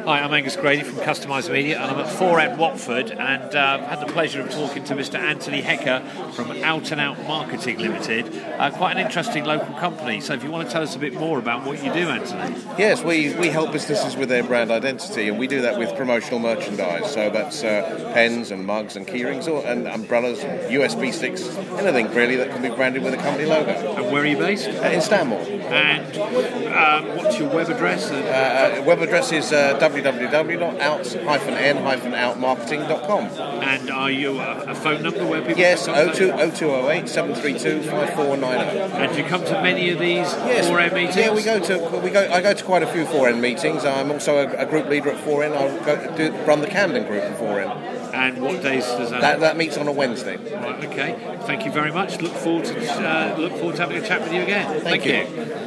Hi, I'm Angus Grady from Customised Media, and I'm at 4M Watford, and I've had the pleasure of talking to Mr. Anthony Hecker from Out and Out Marketing Limited, quite an interesting local company. So if you want to tell us a bit more about what you do, Anthony. Yes, we help businesses with their brand identity, and we do that with promotional merchandise. So that's pens and mugs and keyrings and umbrellas, USB sticks, anything really that can be branded with a company logo. And where are you based? In Stanmore. And what's your web address? Web address is www.out-and-outmarketing.com. And are you a phone number where people Yes, can contact you? 0208 732 5490. And do you come to many of these 4M meetings? Yeah, I go to quite a few 4N meetings. I'm also a group leader at 4N. I run the Camden group at 4N. And what days does that? That meets on a Wednesday. Right, okay. Thank you very much. Look forward to having a chat with you again. Thank you.